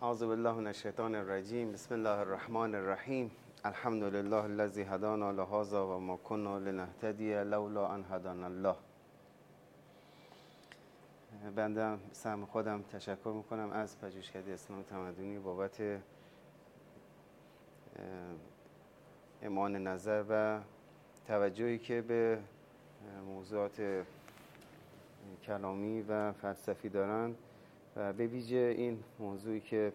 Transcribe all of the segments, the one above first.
اعوذ بالله من الشیطان الرجیم. بسم الله الرحمن الرحیم. الحمد لله الذی هدانا لهذا و ما كنا لنهتدی لولا ان هدانا الله. بنده سهم خودم تشکر میکنم از پژوهشکده اسلام تمدنی بابت اعمال نظر و توجهی که به موضوعات کلامی و فلسفی دارند و به ویژه این موضوعی که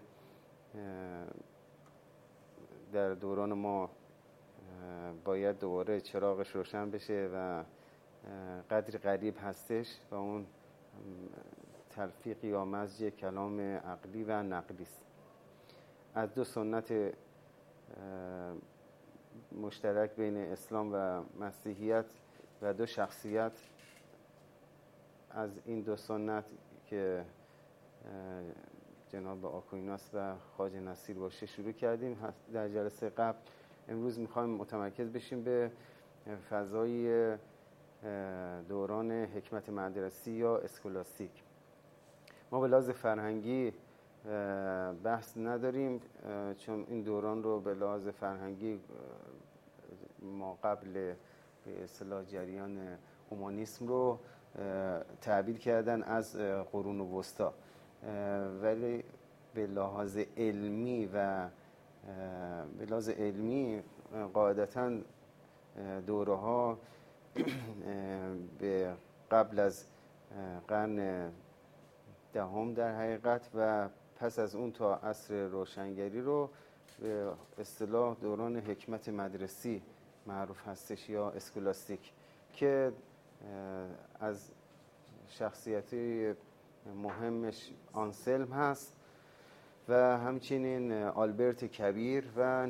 در دوران ما باید دوباره چراغش روشن بشه و قدری غریب هستش و اون تلفیق یا مزج کلام عقلی و نقلی است. از دو سنت مشترک بین اسلام و مسیحیت و دو شخصیت از این دو سنت که جناب آکویناس و خواجه نصیر باشه شروع کردیم در جلسه قبل. امروز میخوایم متمرکز بشیم به فضای دوران حکمت مدرسی یا اسکولاستیک. ما به لحاظ فرهنگی بحث نداریم چون این دوران رو به لحاظ فرهنگی ما قبل به اصطلاح جریان هومانیسم رو تعبیر کردن از قرون وسطا، ولی به لحاظ علمی قاعدتاً دوره ها به قبل از قرن دهم در حقیقت و پس از اون تا عصر روشنگری رو به اصطلاح دوران حکمت مدرسی معروف هستش یا اسکولاستیک، که از شخصیتی مهمش آنسلم هست و همچنین آلبرت کبیر و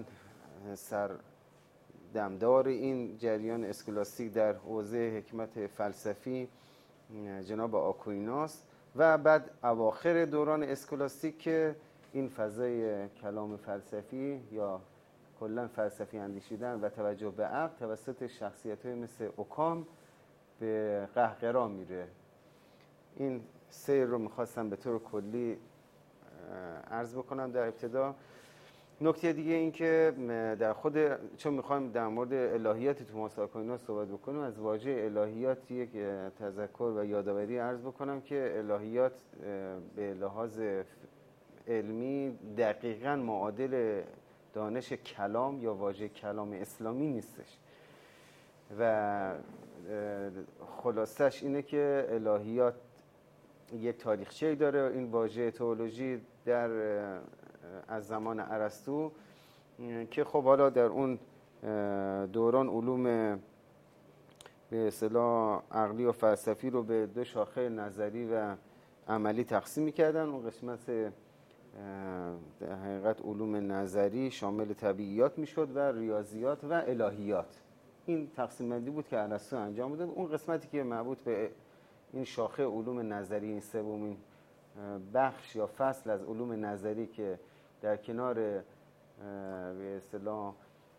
سردمدار این جریان اسکولاستیک در حوزه حکمت فلسفی جناب آکویناس و بعد اواخر دوران اسکولاستیک که این فضای کلام فلسفی یا کلا فلسفی اندیشیدن و توجه به عقل توسط شخصیت‌های مثل اوکام به قهقرا میره. این سیر رو میخواستم به طور کلی عرض بکنم در ابتدا. نکته دیگه این که چون میخوایم در مورد الهیات توماس آکویناس صحبت بکنیم، از واژه الهیات یک تذکر و یادآوری عرض بکنم که الهیات به لحاظ علمی دقیقاً معادل دانش کلام یا واژه کلام اسلامی نیستش و خلاصش اینه که الهیات یک تاریخچه‌ای داره. این واژه تئولوژی از زمان ارسطو که خب حالا در اون دوران علوم به اصطلاح عقلی و فلسفی رو به دو شاخه نظری و عملی تقسیم می‌کردن. اون قسمت در حقیقت علوم نظری شامل طبیعیات میشد و ریاضیات و الهیات. این تقسیم بندی بود که ارسطو انجام بوده. اون قسمتی که مربوط به این شاخه علوم نظری، این سومین بخش یا فصل از علوم نظری که در کنار به اصطلاح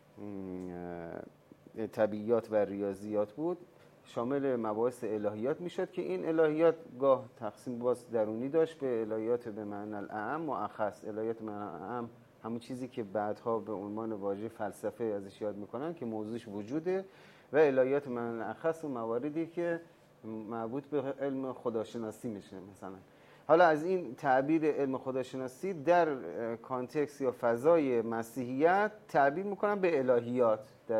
طبیعیات و ریاضیات بود، شامل مباحث الهیات میشد که این الهیات گاه تقسیم باز درونی داشت به الهیات به معنی الاعم و اخص. الهیات به معنی اعم همون چیزی که بعدها به عنوان واژه فلسفه ازش یاد میکنن که موضوعش وجوده، و الهیات به معنی اخص و مواردی که مربوط به علم خداشناسی میشه. مثلا حالا از این تعبیر علم خداشناسی در کانتکست یا فضای مسیحیت تعبیر میکنن به الهیات.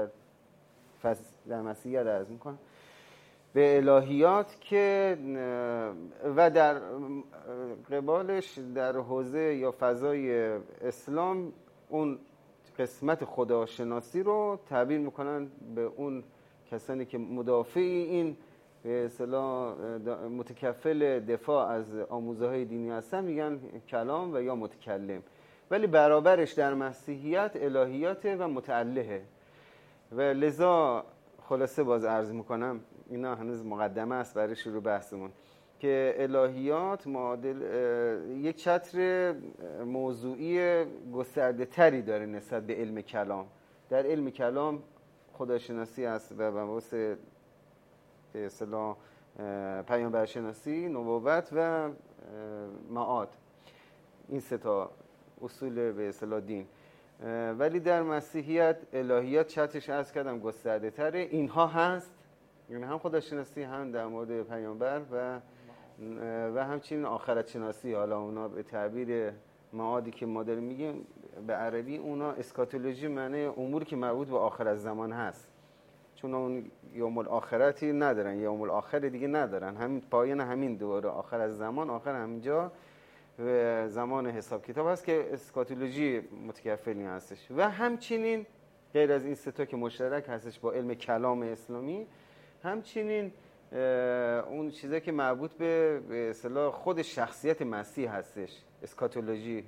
در مسیحیت عرض میکنن به الهیات که و در قبالش در حوزه یا فضای اسلام اون قسمت خداشناسی رو تعبیر میکنن به اون کسانی که مدافع این به اصطلاح متکفل دفاع از آموزه‌های دینی هستن، میگن کلام و یا متکلم. ولی برابرش در مسیحیت الهیات و متعلهه و لذا خلاصه باز عرض میکنم، اینا هنوز مقدمه است برای شروع بحثمون، که الهیات معادل یک چتر موضوعی گسترده تری داره نسبت به علم کلام. در علم کلام خداشناسی است و مباحث به اصطلاح پیامبرشناسی، نبوت و معاد. این سه تا اصول به اصطلاح دین. ولی در مسیحیت الهیات چتش عرض کردم گسترده تره. اینها هست، یعنی هم خداشناسی، هم در مورد پیامبر و همچنین آخرت شناسی. حالا اونا به تعبیر معادی که ما داریم میگیم به عربی، اونا اسکاتولوژی معنی اموری که مربوط به آخرت زمان هست، چون اون یوم الاخرتی ندارن، یوم الاخر دیگه ندارن، همین پایان همین دوره آخر از زمان، آخر همینجا زمان حساب کتاب هست که اسکاتولوژی متکفلی هستش. و همچنین غیر از این سه تا که مشترک هستش با علم کلام اسلامی، همچنین اون چیزایی که مربوط به اصطلاح خود شخصیت مسیح هستش، اسکاتولوژی،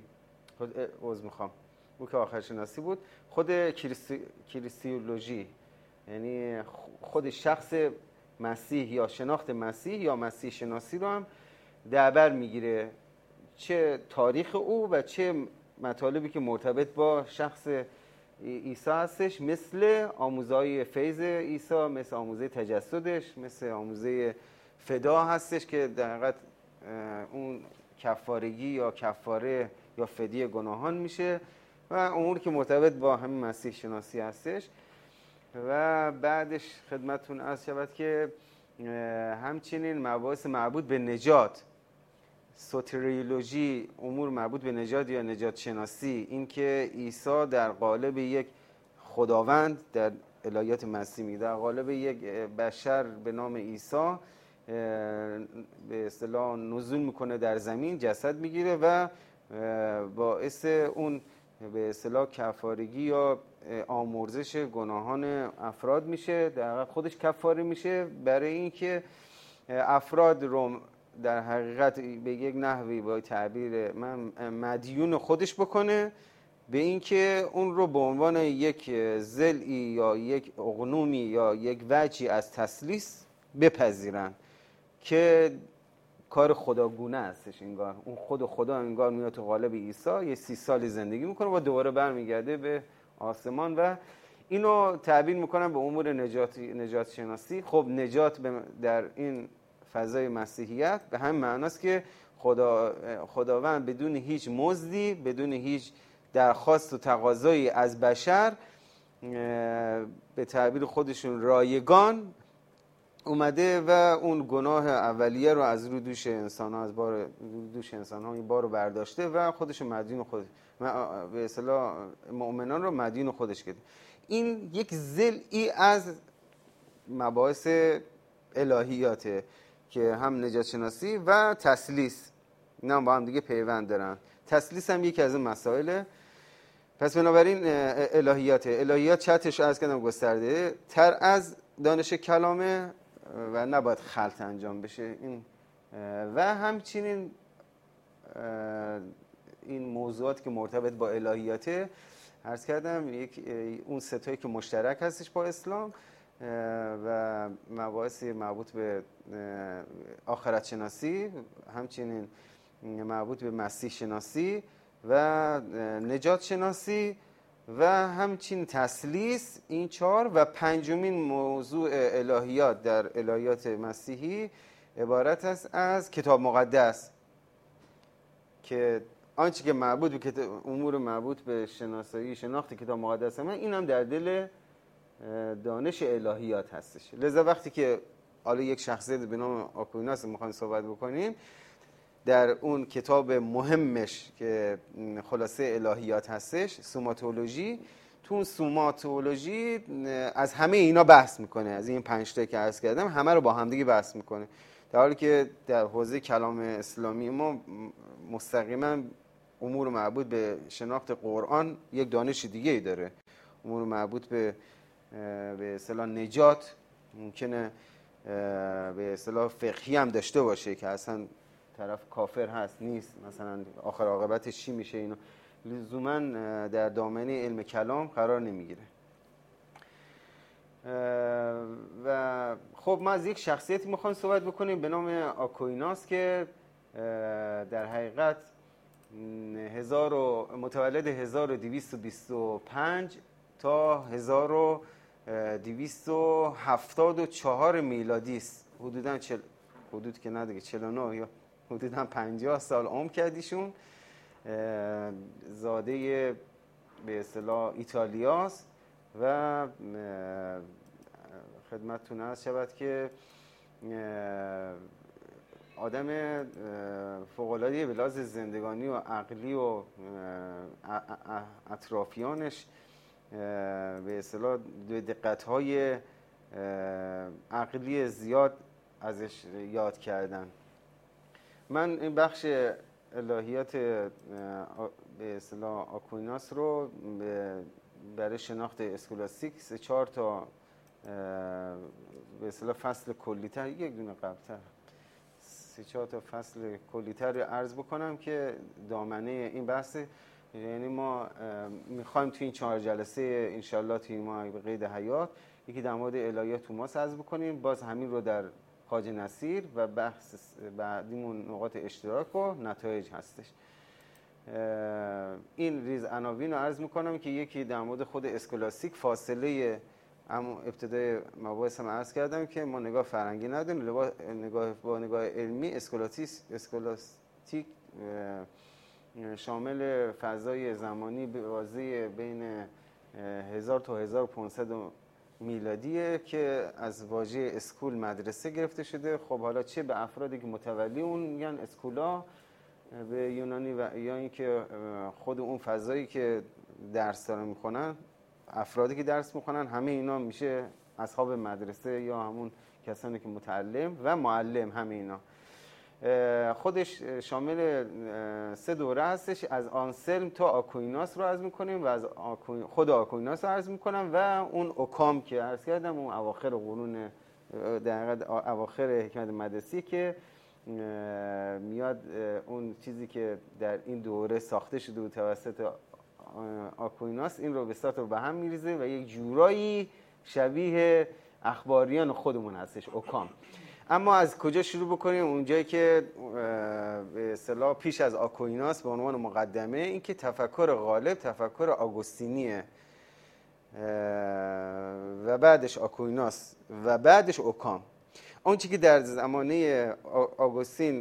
اون که آخر شناسی بود، خود کریستیولوژی، یعنی خود شخص مسیح یا شناخت مسیح یا مسیح شناسی رو هم در بر میگیره، چه تاریخ او و چه مطالبی که مرتبط با شخص عیسی هستش، مثل آموزهای فیض عیسی، مثل آموزه تجسدش، مثل آموزه فدا هستش که در حقیقت اون کفارگی یا کفاره یا فدیه گناهان میشه و امور که مرتبط با همین مسیح شناسی هستش. و بعدش خدمتتون عرض شود که همچنین مباحث مربوط به نجات، سوتریولوژی، امور مربوط به نجات یا نجات شناسی، این که عیسی در قالب یک خداوند در الهیات مسیح میگه، در قالب یک بشر به نام عیسی به اصطلاح نزول میکنه در زمین، جسد میگیره و باعث اون به اصطلاح کفارگی یا آمرزش گناهان افراد میشه، در حقیقت خودش کفاره میشه برای اینکه افراد رو در حقیقت به یک نحوی با تعبیر من مدیون خودش بکنه به اینکه اون رو به عنوان یک ضلعی یا یک اقنومی یا یک وجهی از تثلیث بپذیرن که کار خداگونه هستش. انگار اون خدا انگار میاد تو قالب عیسی، یه 30 سالی زندگی میکنه و دوباره برمیگرده به آسمان و اینو تعبیر میکنن به امور نجات شناسی. خب نجات در این فضای مسیحیت به همین معناست که خداوند بدون هیچ مزدی، بدون هیچ درخواست و تقاضایی از بشر، به تعبیر خودشون رایگان اومده و اون گناه اولیه رو از رو دوش انسان‌ها، از بار دوش انسان‌ها این بار رو برداشته و خودش مدیون خودش، به اصطلاح مؤمنان رو مدیون خودش کرده. این یک ضلعی از مباحث الهیاته که هم نجات شناسی و تثلیث اینا با هم دیگه پیوند دارن. تثلیث هم یکی از این مسائله. پس بنابراین الهیات چتش عرض کردم گسترده تر از دانش کلامه و نباید خلط انجام بشه. این و همچنین این موضوعات که مرتبط با الهیاته عرض کردم اون ستایی که مشترک هستش با اسلام و مباحث مربوط به آخرت شناسی، همچنین مربوط به مسیح شناسی و نجات شناسی و همچنین تثلیث، این 4 و پنجمین موضوع الهیات در الهیات مسیحی عبارت است از کتاب مقدس که آنچه که مربوط به امور مربوط به شناخت کتاب مقدس این هم در دل دانش الهیات هستش. لذا وقتی که حالا یک شخصیت به نام آکویناس میخوایم صحبت بکنیم در اون کتاب مهمش که خلاصه الهیات هستش، سوماتولوژی، تو اون سوماتولوژی از همه اینا بحث میکنه، از این 5 تا که عرض کردم همه رو با همدیگه بحث میکنه، در حالی که در حوزه کلام اسلامی ما مستقیما امور مربوط به شناخت قرآن یک دانش دیگه ای داره. امور مربوط به اصطلاح نجات ممکنه به اصطلاح فقهی هم داشته باشه که اصلا طرف کافر هست نیست، مثلا آخر عاقبتش چی میشه، اینو لزوما در دامنه علم کلام قرار نمیگیره. و خب ما از یک شخصیتی میخوایم صحبت بکنیم به نام آکویناس که در حقیقت متولد 1225 تا 1274 میلادی است. حدود که نه دیگه 49 یا حدوداً 50 سال عمر کردیشون زاده به اصطلاح ایتالیاست و خدمتتون عرض شود که آدم فوق‌العاده به لحاظ زندگانی و عقلی و اطرافیانش به اصطلاح دقت‌های عقلی زیاد ازش یاد کردن. من این بخش الهیات به اصطلاح آکویناس رو برای شناخت اسکولاستیک 3-4 تا به اصطلاح فصل کلی‌تر، یک دونه قبل‌تر 3-4 تا فصل کلی‌تر رو عرض بکنم که دامنه این بحث. یعنی ما میخوایم توی این 4 جلسه انشالله توی ما به قید حیات یکی در مورد الهیات توماس عرض بکنیم، باز همین رو در خواجه نصیر و بحث بعدیمون نقاط اشتراک و نتایج هستش. این ریز عناوین رو عرض میکنم که یکی در مورد خود اسکولاستیک، فاصله اما ابتدای مباحث هم عرض کردم که ما نگاه فرهنگی نداریم، با نگاه علمی اسکولاستیک شامل فضای زمانی بازی بین 1000 تا 1500 میلادیه که از واژه اسکول مدرسه گرفته شده. خب حالا چه به افرادی که متولی اون میگن اسکولا به یونانی و یا اینکه خود اون فضایی که درس دارن میخونن، افرادی که درس میخونن، همه اینا میشه اصحاب مدرسه یا همون کسانی که متعلم و معلم، همه اینا. خودش شامل 3 دوره هستش، از آنسلم تا آکویناس رو عرض میکنیم و از خود آکویناس رو عرض میکنم و اون اوکام که عرض کردم اون اواخر قرون در اواخر حکمت مدرسی که میاد اون چیزی که در این دوره ساخته شده بود توسط آکویناس این رو به صورت رو به هم میریزه و یک جورایی شبیه اخباریان خودمون هستش، اوکام. اما از کجا شروع بکنیم؟ اونجایی که به اصطلاح پیش از آکویناس به عنوان مقدمه این که تفکر غالب تفکر آگوستینیه و بعدش آکویناس و بعدش اوکام. اون چیزی که در زمانه آگوستین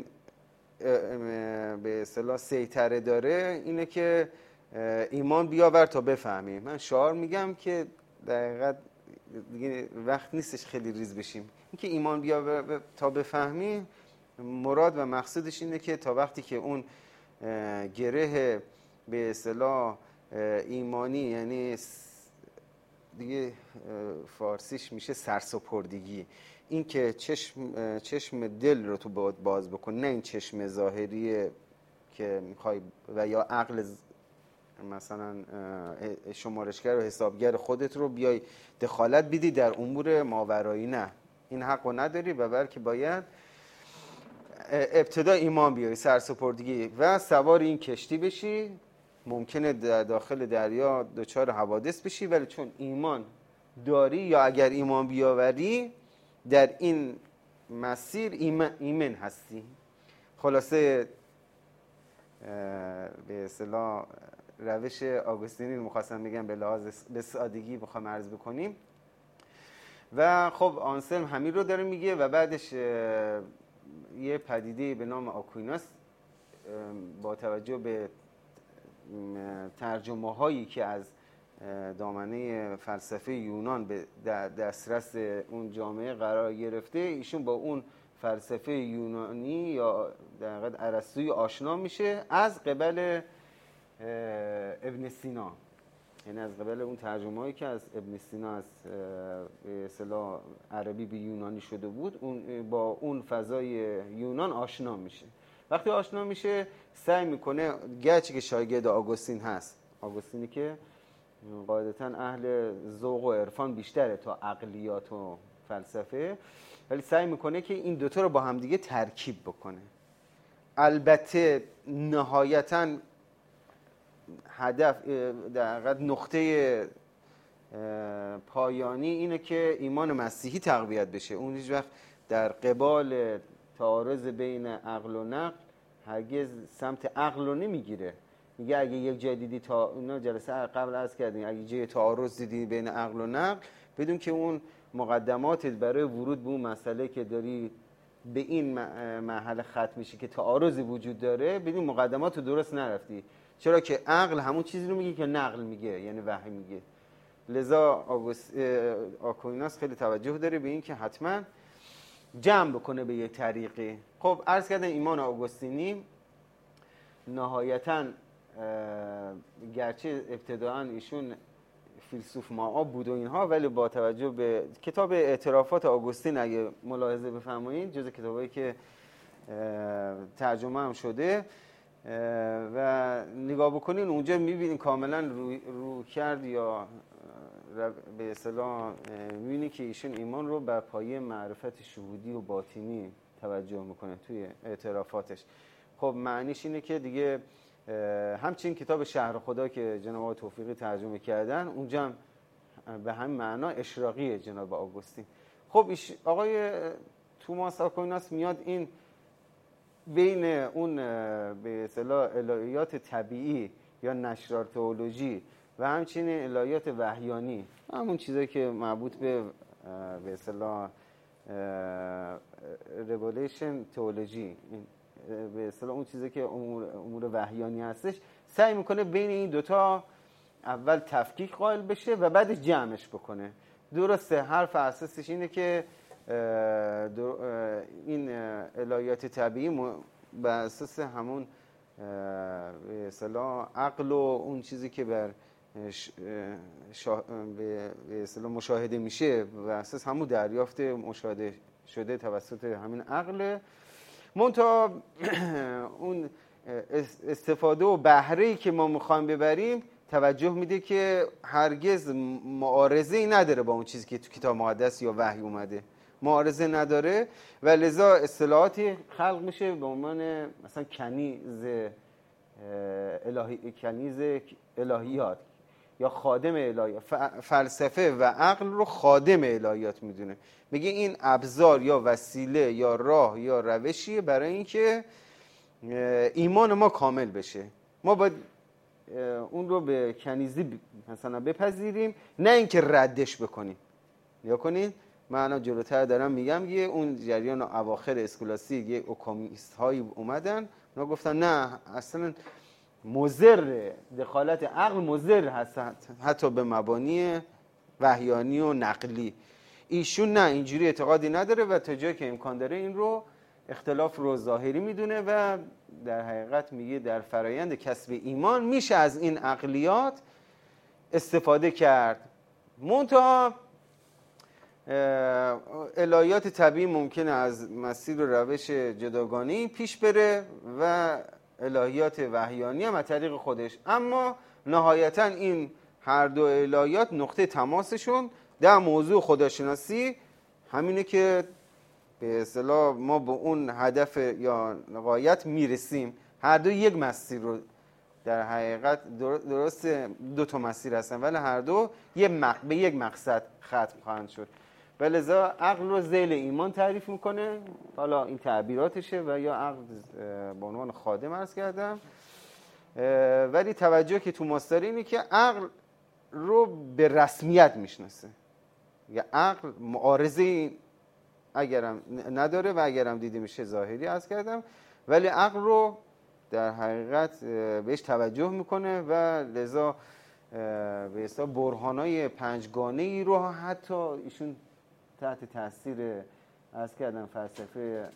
به اصطلاح سیطره داره اینه که ایمان بیاور تا بفهمیم. من شعار میگم که دقیقاً دیگه وقت نیستش خیلی ریز بشیم. اینکه ایمان بیاور تا بفهمیم مراد و مقصودش اینه که تا وقتی که اون گره به اصطلاح ایمانی، یعنی دیگه فارسیش میشه سرسپردگی، این که چشم دل رو تو باز بکن، نه این چشم ظاهری که میخوای و یا عقل مثلا شمارشگر و حسابگر خودت رو بیای دخالت بدی در امور ماورایی. نه، این حق رو نداری و بلکه باید ابتدا ایمان بیاری، سرسپردگی و سوار این کشتی بشی. ممکنه در داخل دریا دچار حوادث بشی، ولی چون ایمان داری یا اگر ایمان بیاوری در این مسیر ایمن هستی. خلاصه به اصطلاح روش آگوستینی رو می‌خواستم بگم به لحاظ به سادگی بخوام عرض بکنیم. و خب آنسلم همین رو داره میگه و بعدش یه پدیده به نام آکویناس با توجه به ترجمه هایی که از دامنه فلسفه یونان به دسترس اون جامعه قرار گرفته، ایشون با اون فلسفه یونانی یا در واقع ارسطویی آشنا میشه از قبل ابن سینا، یعنی از قبل اون ترجمه‌ای که از ابن سینا از به اصطلاح عربی به یونانی شده بود، اون با اون فضای یونان آشنا میشه. وقتی آشنا میشه سعی میکنه، گرچه که شاگرد آگوستین هست، آگوستینی که قاعدتاً اهل ذوق و عرفان بیشتره تا عقلیات و فلسفه، ولی سعی میکنه که این دوتا رو با همدیگه ترکیب بکنه. البته نهایتاً هدف در نقطه پایانی اینه که ایمان مسیحی تقویت بشه. اون هیچ وقت در قبال تعارض بین عقل و نقل هرگز سمت عقل رو نمیگیره. میگه اگه یک جای دیدی، تا اونا جلسه قبل عرض کردیم، اگه جای تعارض دیدی بین عقل و نقل، بدون که اون مقدماتت برای ورود به اون مسئله که داری به این مرحله ختم میشه که تعارضی وجود داره، بدون مقدمات رو درست نرفتی. چرا که عقل همون چیزی رو میگه که نقل میگه، یعنی وحی میگه. لذا آکویناس خیلی توجه داره به این که حتما جمع بکنه به یه طریقی. خب عرض کردن ایمان آگوستینی نهایتاً گرچه ابتداعاً ایشون فیلسوف معاب بود و اینها، ولی با توجه به کتاب اعترافات آگوستین اگه ملاحظه بفرمایید، جز کتابایی که ترجمه هم شده و نگاه بکنین اونجا میبینین کاملا رو کرد یا به اصطلاح میبینی که ایشون ایمان رو بر پایه معرفت شهودی و باطنی توجه میکنه توی اعترافاتش. خب معنیش اینه که دیگه همچنین کتاب شهر خدا که جناب آقای توفیقی ترجمه کردن اونجا هم به همین معنا اشراقیه جناب آگوستین. خب آقای توماس آکویناس میاد این بین اون به اصطلاح الهیات طبیعی یا نشرار تئولوژی و همچنین الهیات وحیانی، همون چیزایی که مربوط به اصطلاح ریولیشن تئولوژی، به اصطلاح اون چیزی که امور وحیانی هستش، سعی میکنه بین این دوتا اول تفکیک قائل بشه و بعد جمعش بکنه. درسته حرف اساسش اینه که این الهیات طبیعی بر اساس همون به اصطلاح عقل و اون چیزی که بر به اصطلاح مشاهده میشه بر اساس همون دریافت مشاهده شده توسط همین عقل، منتها اون استفاده و بهره‌ای که ما میخوایم ببریم توجه میده که هرگز معارضه‌ای نداره با اون چیزی که تو کتاب مقدس یا وحی اومده، معارضه نداره و لذا اصطلاحاتی خلق میشه به عنوان مثلا کنیز الهیات یا خادم الهیات. فلسفه و عقل رو خادم الهیات میدونه، میگه این ابزار یا وسیله یا راه یا روشیه برای اینکه ایمان ما کامل بشه. ما باید اون رو به کنیزی مثلا بپذیریم، نه اینکه ردش بکنیم. یا کنین من الان جلوتر دارم میگم یه اون جریان اواخر اسکولاستیک یه اوکامیست هایی اومدن اونا گفتن نه اصلا مضر، دخالت عقل مضر هست حتی به مبانی وحیانی و نقلی. ایشون نه اینجوری اعتقادی نداره و تا جایی که امکان داره این رو اختلاف رو ظاهری میدونه و در حقیقت میگه در فرایند کسب ایمان میشه از این عقلیات استفاده کرد. منتها الهیات طبیعی ممکنه از مسیر و روش جداگانه‌ای پیش بره و الهیات وحیانی هم از طریق خودش، اما نهایتا این هر دو الهیات نقطه تماسشون در موضوع خداشناسی همینه که به اصطلاح ما به اون هدف یا غایت میرسیم. هر دو یک مسیر رو در حقیقت درست دو تا مسیر هستن ولی هر دو به یک مقصد ختم خواهند شد. ولذا عقل رو ذیل ایمان تعریف میکنه، حالا این تعبیراتشه و یا عقل به عنوان خادم عرض کردم، ولی توجه که توماس داره اینه که عقل رو به رسمیت میشناسه، یا عقل معارضه اگرم نداره و اگرم دیده میشه ظاهری عرض کردم، ولی عقل رو در حقیقت بهش توجه میکنه و لذا به اصطلاح برهانای پنجگانه‌ای رو حتی ایشون تحت تاثیر عرض کردم فلسفه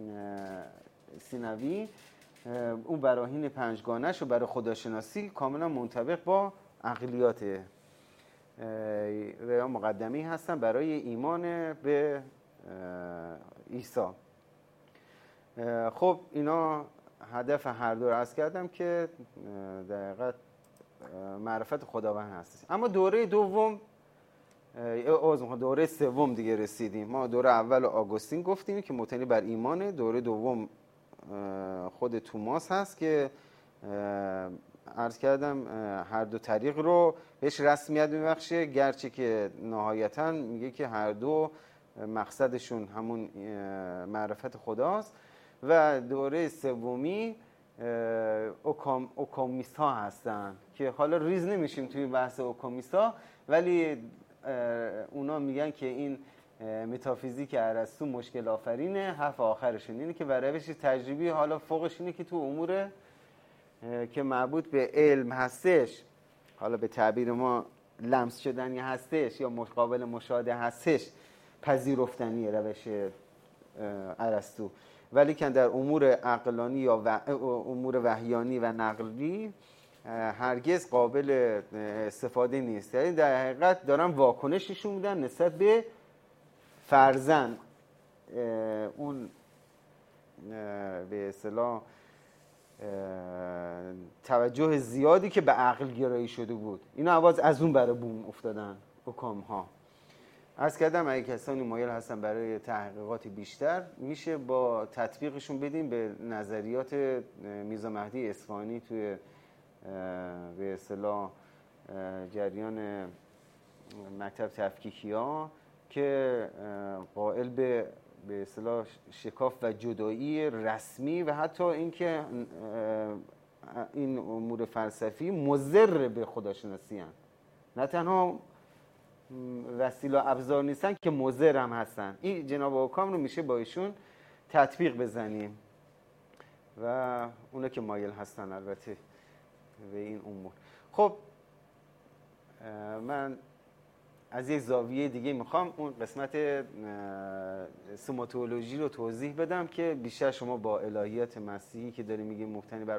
سینوی اون براهین پنجگانه‌ش رو برای خداشناسی کاملا منطبق با عقلیات و مقدمه‌ای هستن برای ایمان به عیسی. خب اینا هدف هر دو رو عرض کردم که در حقیقت معرفت خداوند هست. اما دوره دوم دوره سوم دیگه رسیدیم. ما دوره اول آگوستین گفتیم که مبتنی بر ایمانه، دوره دوم خود توماس هست که عرض کردم هر دو طریق رو بهش رسمیت میبخشه، گرچه که نهایتاً میگه که هر دو مقصدشون همون معرفت خداست. و دوره سومی اوکامیست ها هستن که حالا ریز نمیشیم توی بحث اوکامیست ها، ولی اونا میگن که این متافیزیک ارسطو مشکل آفرینه، حرف آخرشون اینه که روش تجربی حالا فوقش اینه که تو امور که مربوط به علم هستش، حالا به تعبیر ما لمس شدنی هستش یا مقابل مشاهده هستش، پذیرفتنی روش ارسطو، ولی که در امور عقلانی یا امور وحیانی و نقلی هرگز قابل استفاده نیست. یعنی در حقیقت دارن واکنششون میدن نسبت به فرضاً اون به اصطلاح توجه زیادی که به عقل گرایی شده بود. اینا عوض از اون برای بوم افتادن حکام ها. عرض کردم اگه کسانی مایل هستن برای تحقیقات بیشتر میشه با تطبیقشون بدیم به نظریات میرزا مهدی اصفهانی توی به اصطلاح جریان مکتب تفکیکی ها که قائل به اصطلاح شکاف و جدایی رسمی و حتی اینکه این امور فلسفی مضر به خداشناسی هستند، نه تنها وسیله و ابزار نیستن که مضر هم هستن. این جناب حکام رو میشه با ایشون تطبیق بزنیم و اونا که مایل هستن البته به این امور. خب من از یک زاویه دیگه میخوام اون قسمت سوماتولوژی رو توضیح بدم که بیشتر شما با الهیات مسیحی که داریم میگیم مبتنی بر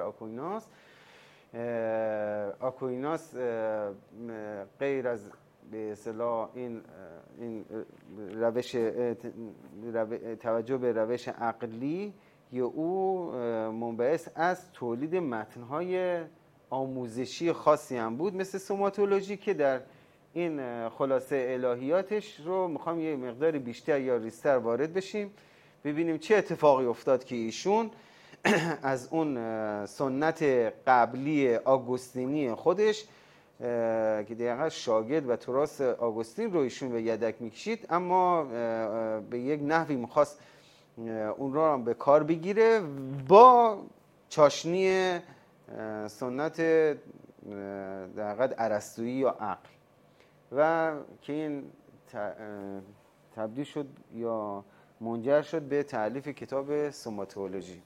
آکویناس غیر از به اصطلاح این روش توجه به روش عقلی یا او منبعث از تولید متن‌های آموزشی خاصی هم بود مثل سوماتولوژی که در این خلاصه الهیاتش رو میخوام یه مقدار بیشتر یا ریزتر وارد بشیم، ببینیم چه اتفاقی افتاد که ایشون از اون سنت قبلی آگوستینی خودش که دقیقا شاگرد و تراث آگوستین رو ایشون به یدک میکشید، اما به یک نحوی میخواست اون رو هم به کار بگیره با چاشنی سنت دقیقا ارسطویی یا عقل، و که این تبدیل شد یا منجر شد به تألیف کتاب سوماتولوژی.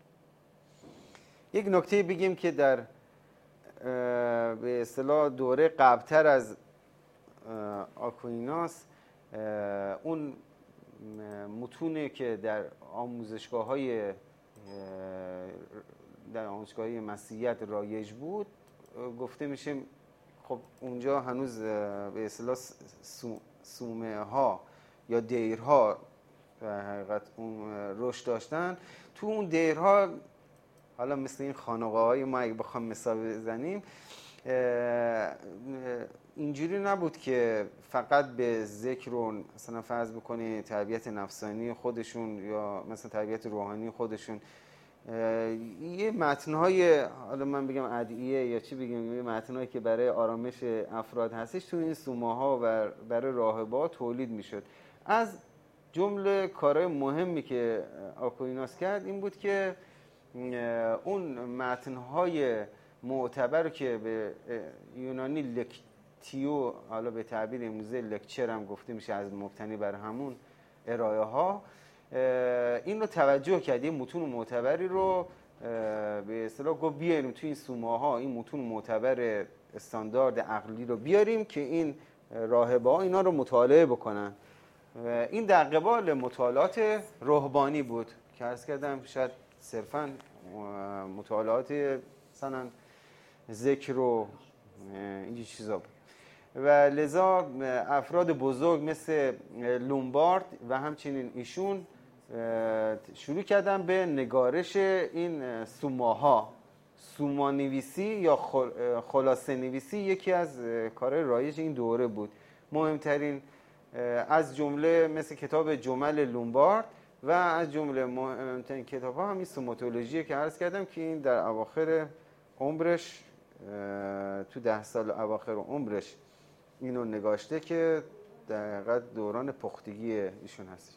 یک نکته بگیم که در به اصطلاح دوره قبلتر از آکویناس اون متونی که در آموزشگاه‌های مسیحیت رایج بود گفته میشه خب اونجا هنوز به اصطلاح صومعه ها یا دیرها در حقیقت اون رشد داشتن. تو اون دیرها حالا مثل این خانقاه‌های ما اگه بخوام مثال بزنیم اینجوری نبود که فقط به ذکر و مثلا فرض بکنی تربیت نفسانی خودشون یا مثلا تربیت روحانی خودشون یه متن‌های حالا من بگم ادعیه یا چی بگم، یه متن‌هایی که برای آرامش افراد هستش تو این صومعه‌ها و برای راهب‌ها تولید میشد. از جمله کارهای مهمی که آکویناس کرد این بود که اون متن‌های معتبر که به یونانی لکتیو، حالا به تعبیر امروزی لکچر هم گفته میشه از مبتنی بر همون ارائه ها، این رو توجه کرد، این متون معتبری رو به اصطلاح گفت بیاریم توی این صومعه‌ها، این متون معتبر استاندارد عقلی رو بیاریم که این راهبه ها اینا رو مطالعه بکنن. این در قبال مطالعات رهبانی بود که عرض کردم شاید صرفاً مطالعات مثلا ذکر و این چیزا بود و لذا افراد بزرگ مثل لومبارد و همچنین ایشون شروع کردن به نگارش این صومعه‌ها. صومعه نویسی یا خلاصه نویسی یکی از کارهای رایج این دوره بود. مهمترین از جمله مثل کتاب جمل لومبارد و از جمله مهمترین کتاب‌ها همین سوماتولوژی که عرض کردم که این در اواخر عمرش تو 10 سال اواخر عمرش اینو نگاشته که در حقیقت دوران پختگی ایشون هست.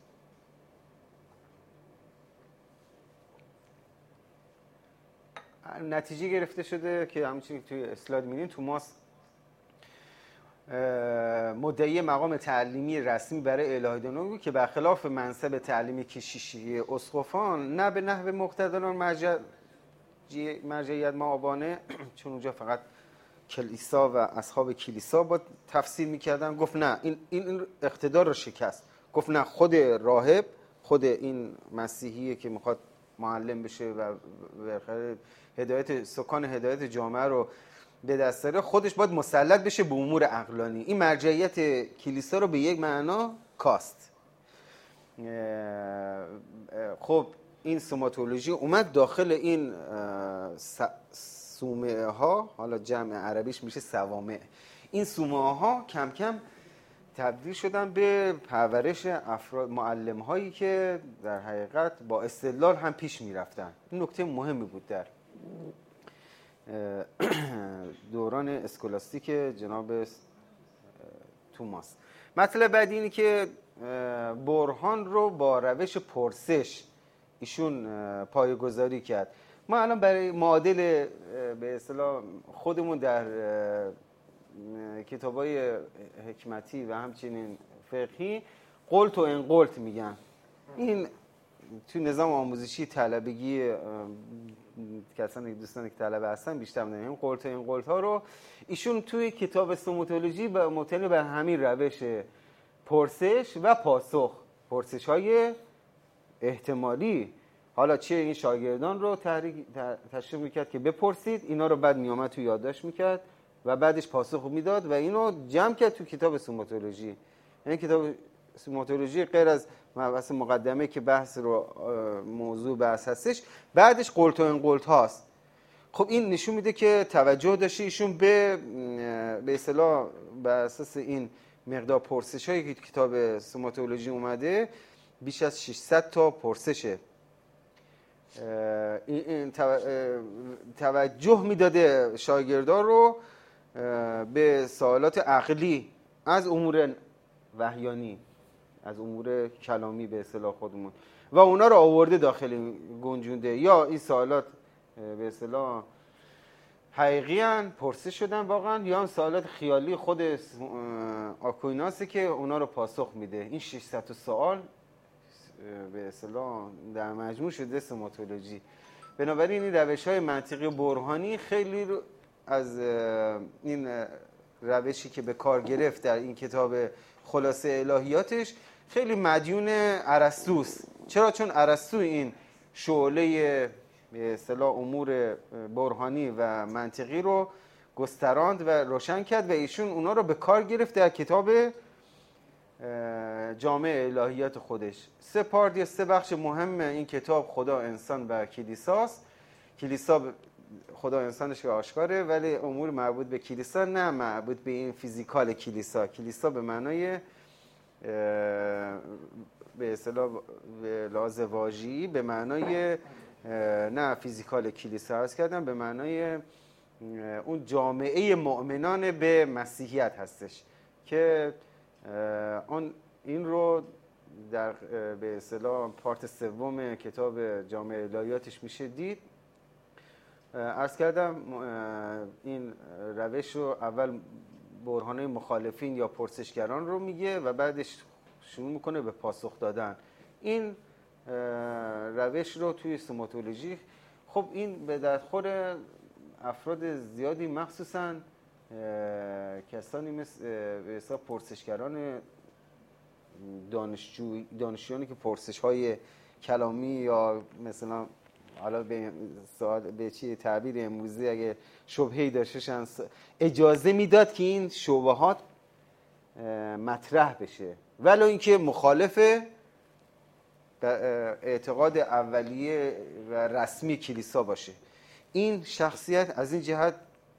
نتیجه گرفته شده که همچنین که توی اسلاید می‌بینید توماس مدعی مقام تعلیمی رسمی برای الهی‌دانان بود که برخلاف منصب تعلیمی کشیشی اسقفان نه به نحو مقتدران مرجع مرجعیت مآبانه چون اونجا فقط کلیسا و اصحاب کلیسا با تفسیر میکردن، گفت نه این اقتدار رو شکست. گفت نه، خود راهب، خود این مسیحیه که میخواد معلم بشه و هدایت سکان هدایت جامعه رو به دست داره، خودش باید مسلط بشه به امور عقلانی. این مرجعیت کلیسا رو به یک معنا کاست. خب این سوماتولوژی اومد داخل این صومعه ها، حالا جمع عربیش میشه صوامع. این صومعه ها کم کم تبدیل شدن به پرورش افراد، معلم هایی که در حقیقت با استدلال هم پیش میرفتن. این نکته مهمی بود در دوران اسکولاستیک جناب توماس. مطلب بعدی اینه که برهان رو با روش پرسش ایشون پایه‌گذاری کرد. ما الان برای معادل به اصطلاح خودمون در کتابای حکمتی و همچنین فقهی قلت و انقلت میگن. این تو نظام آموزشی طلبگی کسانی دوستانی که طلبه هستن بیشتر میدونن این قلت و انقلت ها رو ایشون توی کتاب سوماتولوژی مبتنی بر همین روش پرسش و پاسخ، پرسش های احتمالی، حالا چه این شاگردان رو تشویق میکرد که بپرسید، اینا رو بعد میامد تو یادداشت میکرد و بعدش پاسخ میداد و اینو جمع کرد تو کتاب سوماتولوژی. یعنی کتاب سوماتولوژی غیر از مبحث مقدمه که بحث رو موضوع بحث هستش، بعدش قلت و انقلت هاست. خب این نشون میده که توجه داشته ایشون به اصطلاح بر اساس این مقدار پرسش هایی که کتاب سوماتولوژی اومده، بیش از 600 تا پرسشه. این توجه میداده شاگردان رو به سوالات عقلی از امور وحیانی، از امور کلامی به اصطلاح خودمون، و اونا رو آورده داخل گنجونده. یا این سوالات به اصطلاح حقیقی ان، پرسش شدن واقعا، یا سوالات خیالی خود آکویناسه که اونا رو پاسخ میده. این 600 سوال به اصطلاح در مجموع شده سوماتولوژی. بنابراین این روش‌های منطقی و برهانی خیلی از این روشی که به کار گرفت در این کتاب خلاصه الهیاتش خیلی مدیون ارسطوست. چرا؟ چون ارسطو این شعله به اصطلاح امور برهانی و منطقی رو گستراند و روشن کرد و ایشون اونا رو به کار گرفت در کتاب جامع الهیات خودش. 3 پارت یا 3 بخش مهم این کتاب خدا، انسان و کلیساست. کلیسا خدا انسانش آشکاره، ولی امور مربوط به کلیسا نه مربوط به این فیزیکال کلیسا. کلیسا به معنای به اصطلاح لحاظ واژه‌ای به معنای نه فیزیکال کلیسا عرض کردم، به معنای اون جامعه مؤمنان به مسیحیت هستش که این رو در به اصطلاح پارت 3 کتاب جامع الهیاتش میشه دید. عرض کردم این روش رو اول برهانه مخالفین یا پرسشگران رو میگه و بعدش شروع میکنه به پاسخ دادن. این روش رو توی سوماتولوژی خب این به درخور افراد زیادی، مخصوصاً کسانی مثل به حساب پرسشگران دانشجویانی که پرسش‌های کلامی یا مثلا حالا به چی تعبیر امروزی اگه شبهه‌ای داشتن اجازه میداد که این شبهات مطرح بشه، ولو اینکه مخالف اعتقاد اولیه و رسمی کلیسا باشه. این شخصیت از این جهت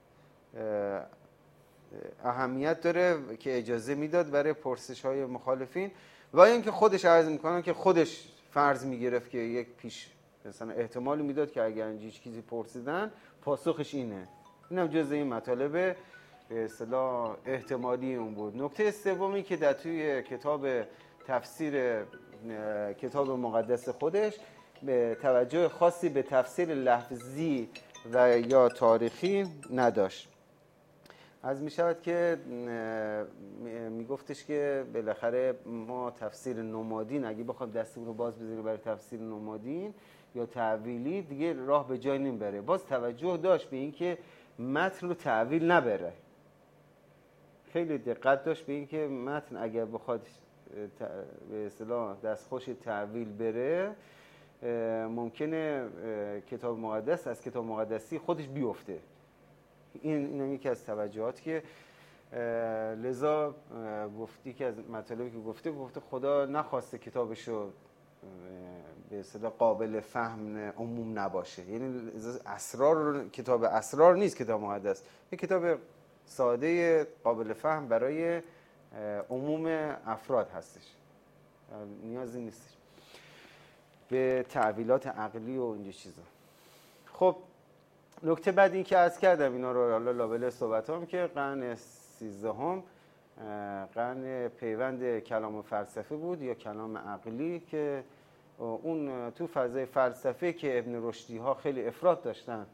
اهمیت داره که اجازه میداد برای پرسش‌های مخالفین، و اینکه خودش عرض میکنه که خودش فرض میگرفت که یک پیش مثلا احتمالی میداد که اگر هیچ چیزی پرسیدن پاسخش اینه. اینم جزء این مطالب به اصطلاح احتمالی اون بود. نکته سومی که در توی کتاب تفسیر کتاب مقدس خودش به توجه خاصی به تفسیر لفظی و یا تاریخی نداشت از می شود که می گفتش که بالاخره ما تفسیر نمادین اگه بخوام دستمون رو باز بزنیم برای تفسیر نمادین یا تعویلی دیگه راه به جای نمیبره. باز توجه داشت به اینکه متن رو تعویل نبره، خیلی دقت داشت به اینکه متن اگر بخواد به اصطلاح دستخوش تعویل بره ممکنه کتاب مقدس از کتاب مقدسی خودش بیفته. این یکی از توجهاتی که لذا گفتی که از مطالبی که گفته خدا نخواسته کتابشو به اصطلاح قابل فهم عموم نباشه، یعنی اسرار کتاب اسرار نیست کتاب مقدس، یک کتاب ساده قابل فهم برای عموم افراد هستش، نیازی نیستش به تعویلات عقلی و اینجا چیزا. خب نکته بعد این که عرض کردم اینا رو حالا لابلای صحبتام که قرن 13 قرن پیوند کلام فلسفه بود یا کلام عقلی که اون تو فضای فلسفه که ابن رشدی ها خیلی افراط داشتن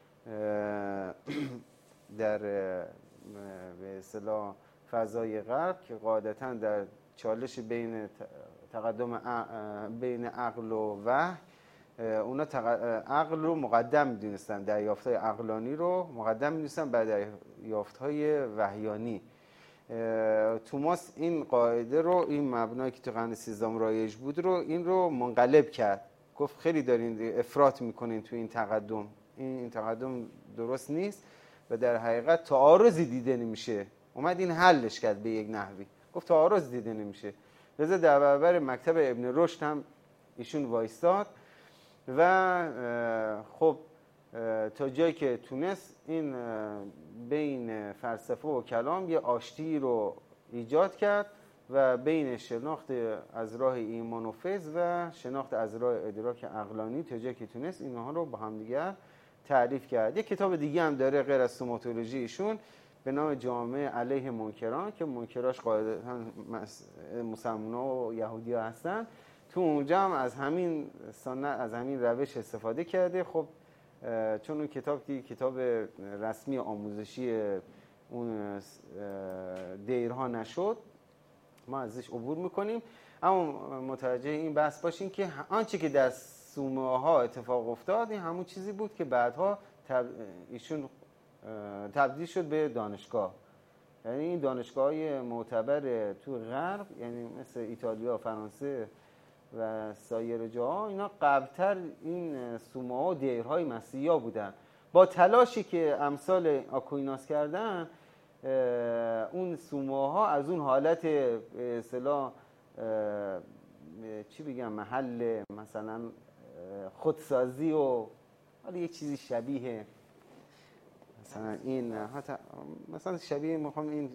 در به اصطلاح فضای غرب که قاعدتاً در چالش بین تقدم بین عقل و وحی اونا عقل رو مقدم می‌دونستن، دریافت‌های عقلانی رو مقدم می‌دونستن بر دریافت‌های وحیانی. توماس این قاعده رو، این مبنایی که تو قرن 13 رایج بود رو این رو منقلب کرد، گفت خیلی دارین افراط میکنین تو این تقدم، این تقدم درست نیست و در حقیقت تعارضی دیده نمیشه. اومد این حلش کرد به یک نحوی، گفت تعارض دیده نمیشه. لذا در برابر مکتب ابن رشد هم ایشون وایستاد و خب تا جایی که تونست این بین فلسفه و کلام یه آشتی رو ایجاد کرد و بین شناخت از راه ایمان و فیض و شناخت از راه ادراک عقلانی تا جایی که تونست اینها رو با هم دیگر تعریف کرد. یه کتاب دیگه هم داره غیر از سوماتولوژی ایشون به نام جامعه علیه منکران که منکراش قاعدتاً مسلمان‌ها و یهودی‌ها هستن. تو اونجا هم از همین سنت، از همین روش استفاده کرده. خب چون اون کتاب که کتاب رسمی آموزشی اون دیرها نشد ما ازش عبور میکنیم، اما متوجه این بحث باشین که آنچه که در صومعه ها اتفاق افتاد این همون چیزی بود که بعدها ایشون تبدیل شد به دانشگاه. یعنی این دانشگاه‌های معتبر تو غرب، یعنی مثل ایتالیا، فرانسه و سایر جاها، اینا قبلتر این صومعه و دیرهای مسیحی‌ها بودن. با تلاشی که امثال آکویناس کردن اون صومعه ها از اون حالت به اصطلاح چی بگم محل مثلا خودسازی و حالا یه چیزی شبیه مثلا این حتی مثلا شبیه میخوام این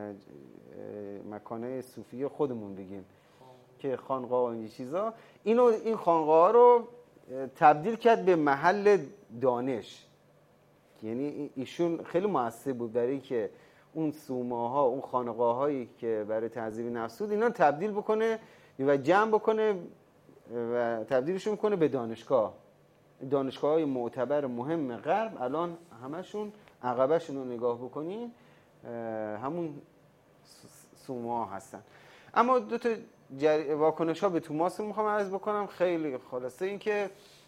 مکانه صوفی خودمون بگیم که خانقاه و این چیزا، این خانقاه رو تبدیل کرد به محل دانش. یعنی ایشون خیلی مؤثر بود برای که اون صومعه ها، اون خانقاه هایی که برای تهذیب نفس بود اینا رو تبدیل بکنه و جمع بکنه و تبدیلشون کنه به دانشگاه. دانشگاه‌های معتبر مهم غرب الان همشون عقبه‌شون رو نگاه بکنین همون صومعه ها هستن. اما دو تا واکنش‌ها به توماس رو میخوام عرض بکنم خیلی خلاصه. این که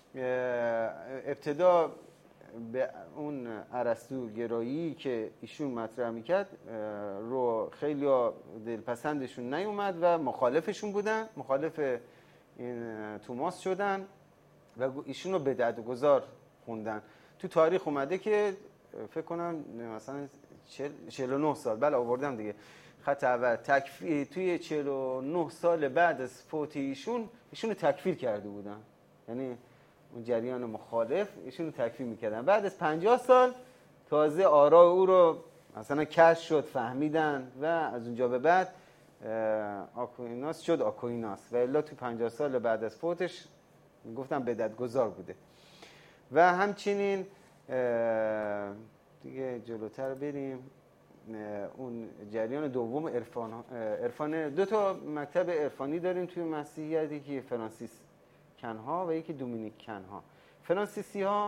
ابتدا به اون ارسطو گرایی که ایشون مطرح میکرد رو خیلی دلپسندشون نیومد و مخالفشون بودن، مخالف این توماس شدن و ایشون رو بدعت‌گذار خوندن. تو تاریخ اومده که فکر کنم مثلا 49 سال بله آوردم دیگه خط اول توی 49 سال بعد از فوت ایشون رو تکفیر کرده بودن. یعنی اون جریان مخالف ایشون رو تکفیر میکردن. بعد از 50 سال تازه آراء او رو مثلا کشف شد، فهمیدن و از اونجا به بعد آکویناس شد آکویناس و الا تو 50 سال بعد از فوتش گفتم بدعت‌گذار بوده. و همچنین دیگه جلوتر بریم اون جریان دوم عرفان دو تا مکتب عرفانی داریم توی مسیحیت، یکی فرانسیس کنها و یکی دومینیک کنها. فرانسیسی ها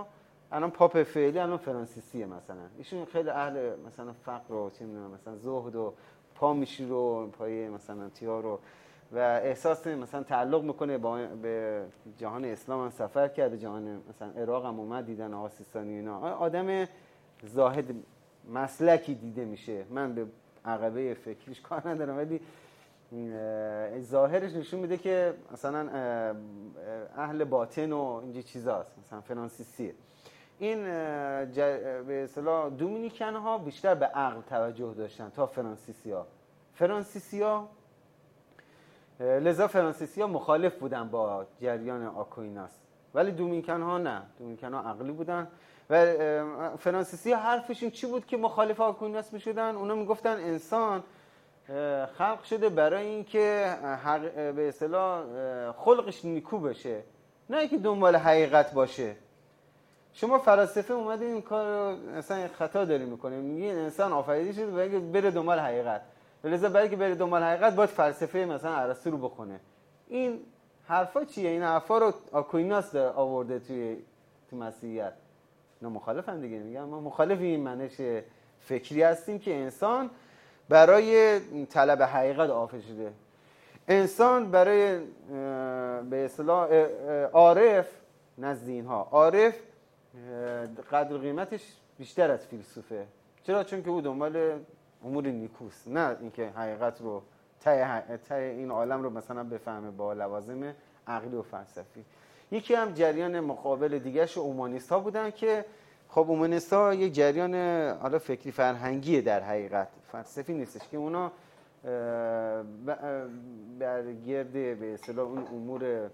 الان پاپ فعلی الان فرانسیسیه مثلا، ایشون خیلی اهل مثلا فقر و چه میدونم مثلا زهد و پا میشی رو پای مثلا تیار رو و احساس مثلا تعلق میکنه به جهان اسلام هم سفر کرده، جهان مثلا عراق هم اومد دیدن آقا سیستانی اینا. آدم زاهد مسلکی دیده میشه. من به عقبه فکریش کار ندارم ولی ظاهرش نشون میده که مثلا اهل باطن و اینجا چیزاست، مثلا فرانسیسیه. این به اصطلاح دومینیکن ها بیشتر به عقل توجه داشتن تا فرانسیسیا لذا فرانسیسیا مخالف بودن با جریان آکویناس، ولی دومینیکن ها نه، دومینیکن ها عقلی بودن و فرانسیسیا حرفشون چی بود که مخالف آکویناس میشدن؟ اونا میگفتن انسان خلق شده برای اینکه به اصطلاح خلقش نیکو بشه، نه اینکه دنبال حقیقت باشه. شما فلاسفه اومدین این کار رو اصلا خطا داری میکنه، میگین انسان آفریده شده برای اینکه بره دنبال حقیقت، لذا برای اینکه بره دنبال حقیقت باید فلسفه مثلا ارسطو رو بخونه. این حرفا چیه؟ این حرفا رو آکویناس آورده تو مسیحیت. نه مخالفن دیگه، میگم ما مخالف این منش فکری هستیم که انسان برای طلب حقیقت آفریده شده. انسان برای به اصطلاح عارف، نزد اینها عارف قدر و قیمتش بیشتر از فیلسوفه. چرا؟ چون که او دنبال امور نیکوست، نه اینکه حقیقت رو ته این عالم رو مثلا بفهمه با لوازم عقلی و فلسفی. یکی هم جریان مقابل دیگرش اومانیست ها بودن که خب اومانیست ها یک جریان حالا فکری فرهنگیه در حقیقت، فلسفی نیستش، که اونا برگرد به اصطلاح اون امور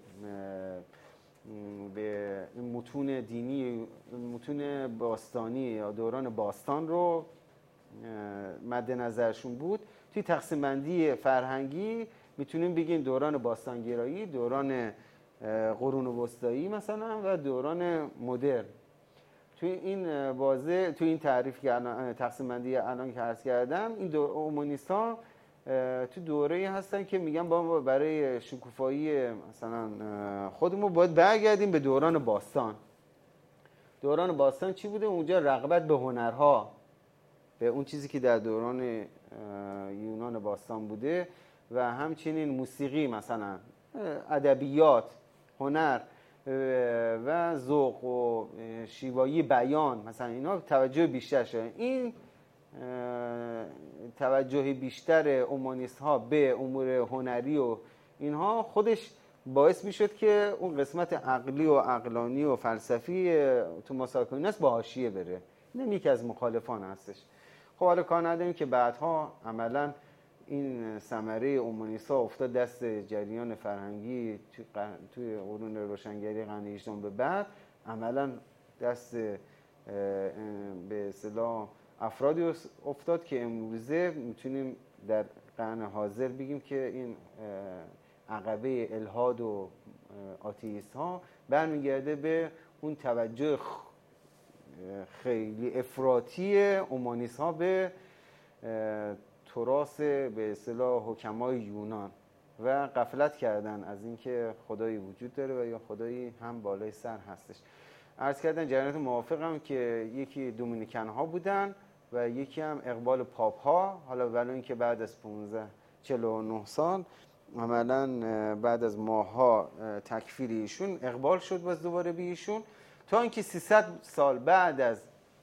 به متون دینی، متون باستانی یا دوران باستان رو مد نظرشون بود. توی تقسیم بندی فرهنگی میتونیم بگیم دوران باستانگرایی، دوران قرون وسطایی مثلا و دوران مدرن. توی این بازه، توی این تعریف که تقسیم بندی الان که عرض کردم، این اومانیست‌ها تو دوره‌ای هستن که میگن با برای شکوفایی مثلا خودمون باید برگردیم به دوران باستان. دوران باستان چی بوده؟ اونجا رغبت به هنرها، به اون چیزی که در دوران یونان باستان بوده و همچنین موسیقی، مثلا ادبیات، هنر و ذوق و شیوایی بیان، مثلا اینا توجه بیشتر شده. این توجه بیشتر اومانیست ها به امور هنری و اینها خودش باعث میشد که اون قسمت عقلی و عقلانی و فلسفی توماس آکویناس با حاشیه بره. این یکی از مخالفان هستش. خب حالا کار نداریم که بعدها عملا این ثمره اومانیستا افتاد دست جریان فرهنگی توی قرون روشنگری قرن 18 به بعد، عملا دست به اصطلاح افرادی افتاد که امروزه میتونیم در قرن حاضر بگیم که این عقبه الحاد و آتئیست ها برمیگرده به اون توجه خیلی افراطی اومانیست ها به تراث به اصطلاح حکمای یونان و غفلت کردن از اینکه خدایی وجود داره و یا خدایی هم بالای سر هستش. عرض کردن جریانات موافقم که یکی دومینیکن ها بودن و یکی هم اقبال پاپ ها. حالا ولی اینکه بعد از 49 سال عملاً بعد از ماه‌ها تکفیر ایشون اقبال شد باز دوباره به ایشون، تا اینکه 300 سال بعد از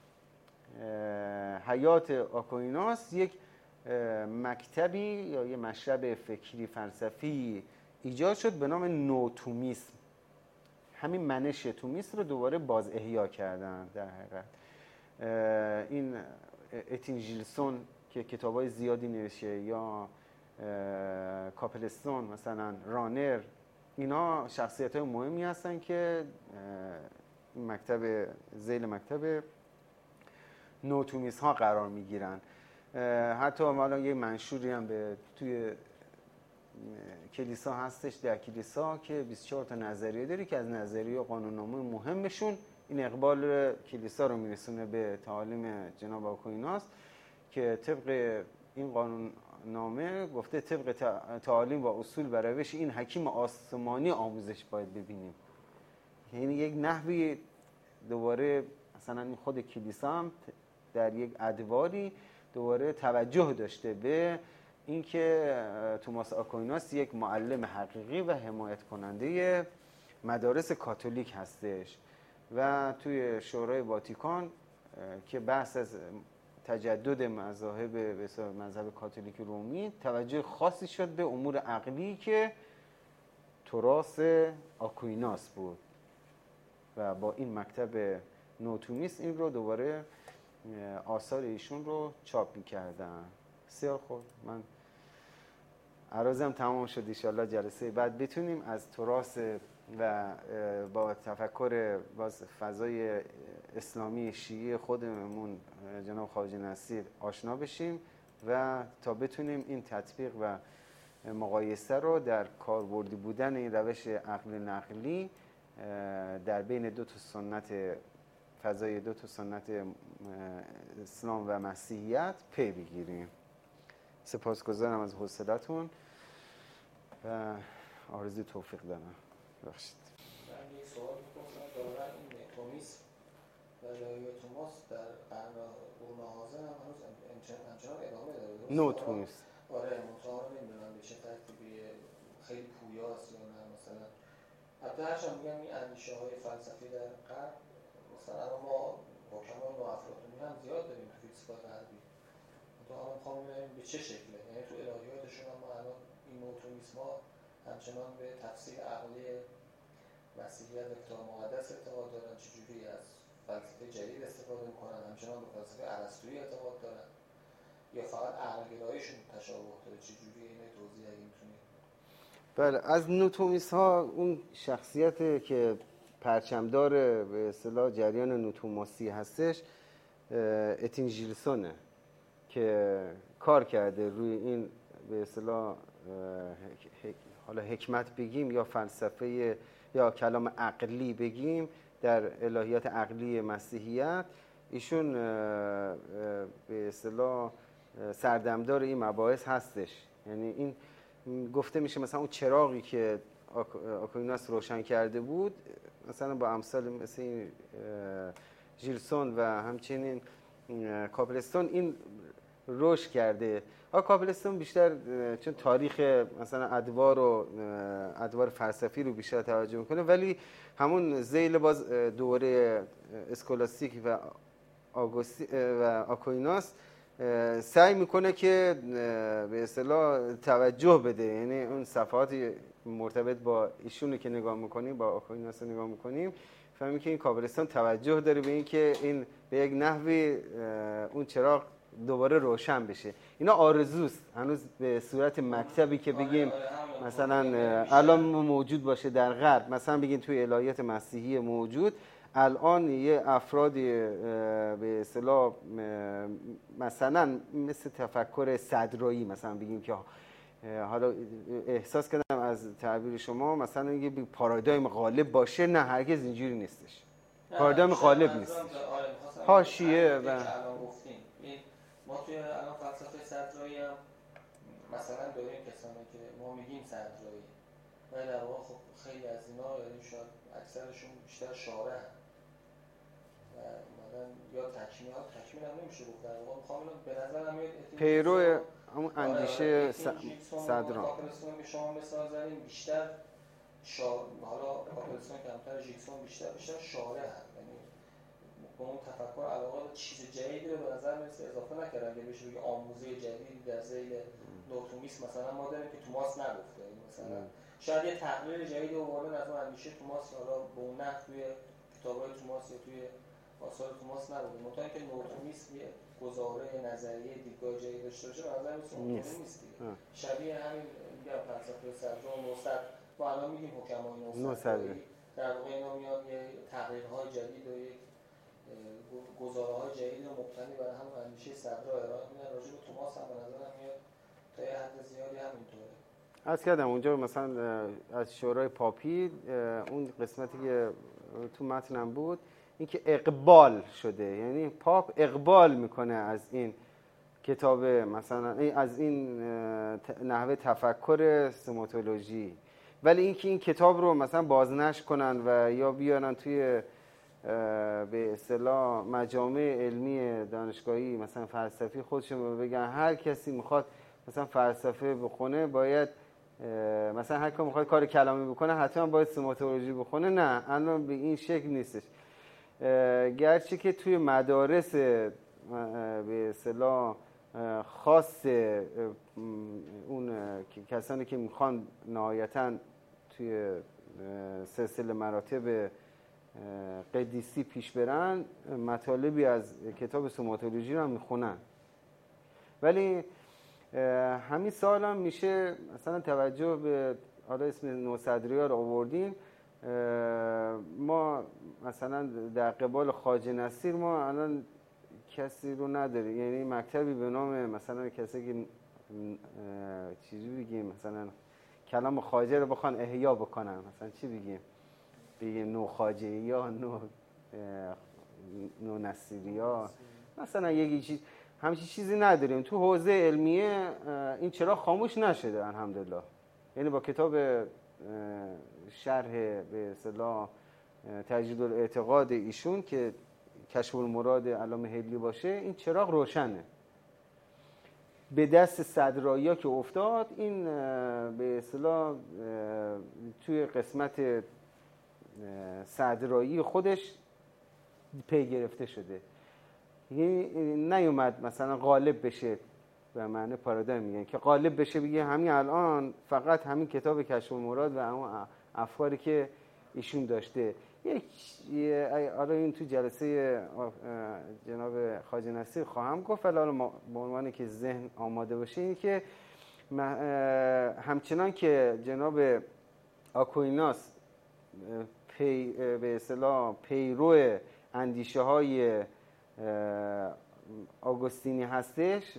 حیات آکویناس یک مکتبی یا یه مشرب فکری فلسفی ایجاد شد به نام نوتومیسم. همین منش تومیسم رو دوباره باز احیا کردن. در حقیقت این اتین ژیلسون که کتابای زیادی نوشته یا کاپلستون مثلا رانر، اینا شخصیت‌های مهمی هستن که مکتب ذیل مکتب نوتومیست ها قرار میگیرن. حتی حالا یه منشوری هم به توی کلیسا هستش، در کلیسا که 24 تا نظریه داری که از نظریه و قانوننامه مهمشون این اقبال کلیسا رو میرسونه به تعالیم جناب آکویناس که طبق این قانوننامه گفته طبق تعالیم و اصول و روش این حکیم آسمانی آموزش باید ببینیم. یعنی یک نحوی دوباره مثلا این خود کلیسا هم در یک ادواری دوباره توجه داشته به اینکه توماس آکویناس یک معلم حقیقی و حمایت کننده مدارس کاتولیک هستش و توی شورای واتیکان که بحث از تجدد مذهب کاتولیک رومی توجه خاصی شد به امور عقلی که تراث آکویناس بود و با این مکتب نوتونیس این رو دوباره آثار ایشون رو چاپ می‌کردن. بسیار خوب، من عرضم تمام شد. ان شاءالله جلسه بعد بتونیم از تراث و با تفکر باز فضای اسلامی شیعی خودمون جناب خواجه نصیر آشنا بشیم و تا بتونیم این تطبیق و مقایسه رو در کاربردی بودن این روش عقل نقلی در بین دو تا سنت، فضای دو تا سنت اسلام و مسیحیت پی بگیریم. سپاسگزارم از حوصلتون و آرزوی توفیق دارم. بخشید من یک سوال می‌پرسم دارن این تومیس و الهیات توماس در قرون حاضر هم هنوز همچنان ادامه داره؟ نو تومیس. آره، مطمئنا نمیدونم به چه ترتیبی، خیلی پویاست یا نه. مثلا حتی هرچند میگم این اندیشه های فلسفی در غرب، مثلا ما حکمای نوافلاطونی هم زیاد داریم تو فیزیک غربی، تو هم میخوام ببینیم به چه شکله، یعنی تو الهیاتشون هم الان این نوتونیسما همچنان به تفسیر عقلی مسیحیت و کتاب مقدس اعتقاد دارن، چجوری از فلسفه جدید استفاده میکنن، همچنان به فلسفه ارسطویی اعتقاد دارن یا فقط عقل‌گراییشون تشابه داره، چجوری اینو توضیح اگه میتونید؟ بله، از نوتومیس ها اون شخصیت که پرچمدار به اصطلاح جریان نوتوماسی هستش اتین ژیلسونه که کار کرده روی این به اصطلاح حالا حکمت بگیم یا فلسفه یا کلام عقلی بگیم در الهیات عقلی مسیحیت. ایشون به اصطلاح سردمدار این مباحث هستش. یعنی این گفته میشه مثلا اون چراغی که آکویناس روشن کرده بود مثلا با امثال مثل این ژیلسون و همچنین کاپلستون این رشد کرده. کاپلستون بیشتر چون تاریخ مثلا ادوار فلسفی رو بیشتر توجه میکنه، ولی همون ذیل باز دوره اسکولاستیک و آکویناس سعی میکنه که به اصطلاح توجه بده. یعنی اون صفحات مرتبط با ایشونو که نگاه میکنیم، با آکویناس نگاه میکنیم، فهمی که این کاپلستون توجه داره به این که این به یک نحوی اون چراغ دوباره روشن بشه. اینا آرزوست، هنوز به صورت مکتبی که بگیم مثلا الان موجود باشه در غرب، مثلا بگیم توی الهیات مسیحی موجود الان یه افرادی به اصطلاح مثلا مثل تفکر صدرایی مثلا بگیم که حالا احساس کردم از تعبیر شما مثلا یه پارادایم غالب باشه، نه هرگز اینجوری نیستش. پارادایم غالب نیست، حاشیه و ما توی الان فلسفه صدرایی هم مثلا داریم کسانی که ما میگیم صدرایی و در واقع خب خیلی از اینا یعنی شاید اکثرشون بیشتر شارع و اومدن یا تکمیل هم نمیشه گفت، در واقع میخوام به نظر میاد پیرو همون اندیشه صدران کاپلستون که شما مثال زدین بیشتر حالا کاپلستون کمتر، ژیلسون بیشتر شارع هم، یعنی با اون تفکر علاقه چیز جدیدی رو به نظر میرسه اضافه نکردن که بشه بگه آموزه جدیدی در ذیل نوتومیس مثلا ما داریم که توماس نگفته، مثلا شاید یه تحلیل جدیدی آورده از اون اندیشه توماس، حالا به اون نحو توی کتابای توماس یا توی آثار توماس نبوده، منتها اینکه نوتومیس یه گزاره نظریه دیدگاه جدید داشته باشه به نظر میاد اون نیست دیگه. شبیه همین میگم فلسفه صدر و نوصد ما الان میگیم حکمای نوصد در واقع اینا میاد یه تحلیل‌های جدید و یک گزاره‌های جدید و مبتنی بر همون اندیشه صدرا ارائه میدن. راجع به توماس هم به نظرم میاد تا یه حد زیادی همینطوره. عرض کردم اونجا مثلا از شورای پاپی اون قسمتی که تو متنم بود اینکه اقبال شده، یعنی پاپ اقبال میکنه از این کتاب مثلا از این نحوه تفکر سماتولوژی، ولی اینکه این کتاب رو مثلا بازنشر کنن و یا بیارن توی به اصطلاح مجامع علمی دانشگاهی مثلا فلسفی خودشون بگن هر کسی میخواد مثلا فلسفه بخونه باید مثلا هر کی میخواد کار کلامی بکنه حتما باید سوماتولوژی بخونه. نه، الان به این شکل نیستش. گرچه که توی مدارس به اصطلاح خاص اون کسانی که میخوان نهایتاً توی سلسله مراتب قدیسی پیش برن مطالبی از کتاب سوماتولوژی رو هم میخونن، ولی همین سال هم میشه مثلا توجه به حالا اسم نوصدری‌ها رو آوردیم. ما مثلا در قبال خواجه نصیر ما الان کسی رو نداریم، یعنی مکتبی به نام مثلا کسی که چیزی بگیم مثلا کلام خواجه رو بخوان احیا بکنن، مثلا چی بگیم نو خواجه یا نو نصیری ها مثلا یکی چیز، همچین چیزی نداریم. تو حوزه علمیه این چرا خاموش نشده الحمدلله. یعنی با کتاب شرح به اصطلاح تجدید الاعتقاد ایشون که کشف المراد علامه حبلی باشه، این چراغ روشنه. به دست صدرایی‌ها که افتاد این به اصطلاح توی قسمت صدرایی خودش پی گرفته شده، یعنی نیومد مثلا غالب بشه به معنی پارادایم میگن که غالب بشه بگه همین الان فقط همین کتاب کشف المراد و اون افکاری که ایشون داشته. آره این تو جلسه جناب خواجه نصیر خواهم گفت، ولی حالا به عنوانی که ذهن آماده باشه این که همچنان که جناب آکویناس به اصطلاح پیرو اندیشه های آگوستینی هستش،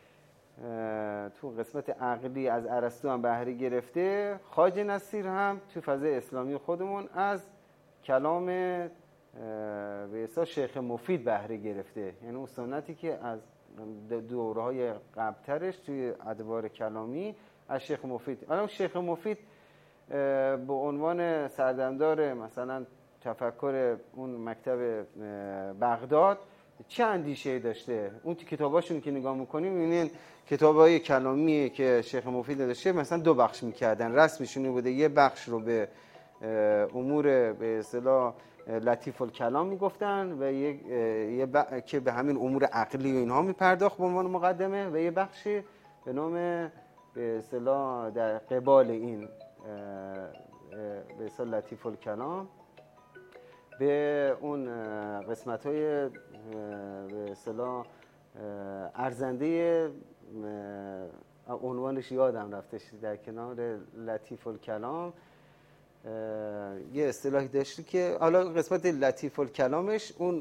تو قسمت عقلی از ارسطو هم بهره گرفته. خواجه نصیر هم تو فضای اسلامی خودمون از کلام به اصطلاح شیخ مفید بهره گرفته، یعنی اون سنتی که از دوره‌های قبل‌ترش توی ادوار کلامی از شیخ مفید. الان شیخ مفید به عنوان سردمدار مثلا تفکر اون مکتب بغداد چه اندیشه‌ای داشته؟ اون کتاباشون که نگاه می‌کنیم می‌بینین کتابای کلامی که شیخ مفید داشته مثلا دو بخش می‌کردن. رسمشون بوده یه بخش رو به امور به اصطلاح لطیف الکلام میگفتن و که به همین امور عقلی و اینها میپرداخت به عنوان مقدمه، و یه بخشی به نام به اصطلاح در قبال این به اصطلاح لطیف الکلام به اون قسمت‌های به اصطلاح ارزنده عنوانش یادم رفتش، در کنار لطیف الکلام یه اصطلاحی داشتی که حالا قسمت لطیف الکلامش اون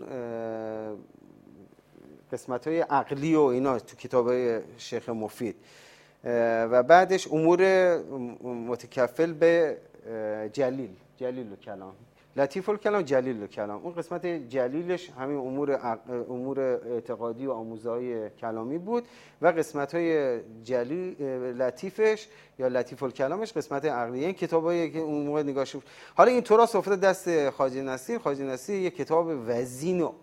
قسمت‌های عقلی و اینا تو کتاب‌های شیخ مفید و بعدش امور متکفل به جلیل الکلام، لطیف الکلام جلیل الکلام. اون قسمت جلیلش همین امور اعتقادی و آموزهای کلامی بود و قسمت‌های لطیفش یا لطیف الکلامش قسمت عقلی. این کتابایی که اون موقع نگاهش بود. حالا این طراس افتاد دست خواجه نصیر. خواجه نصیر یک کتاب وزین و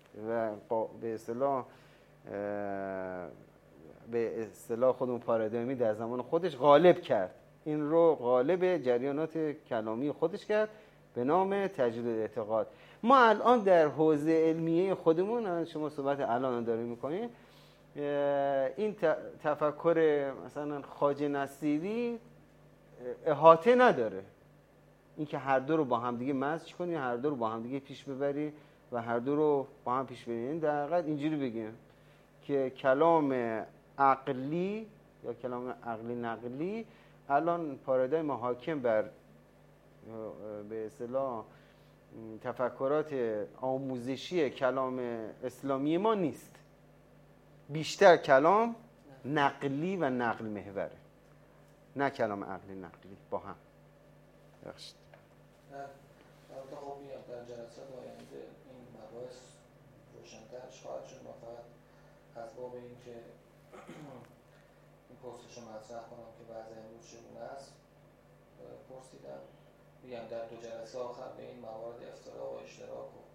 به اصطلاح خودمون پارادایمی در زمان خودش غالب کرد، این رو غالب جریانات کلامی خودش کرد به نام تجدید الاعتقاد. ما الان در حوزه علمیه خودمون، شما صحبت الان داریم میکنیم، این تفکر مثلا خواجه نصیری احاطه نداره، این که هر دو رو با هم دیگه مزج کنی، هر دو رو با هم دیگه پیش ببری و هر دو رو با هم پیش ببرین. در حقیقت اینجوری بگیم که کلام عقلی یا کلام عقلی نقلی الان پارادایم حاکم بر به اصطلاح تفکرات آموزشی کلام اسلامی ما نیست. بیشتر کلام نقلی و نقل محوره، نه کلام عقلی نقلی با هم. بخشید البته خب میاد در جلسات آینده این مباحث روشن‌ترش خواهد شد. ما فقط از باب این که این پرسش رو مطرح کنم که وضع امروز چگونه است پرسیدم. میگم در دو جلسه آخر به این موارد افتراق و اشتراک و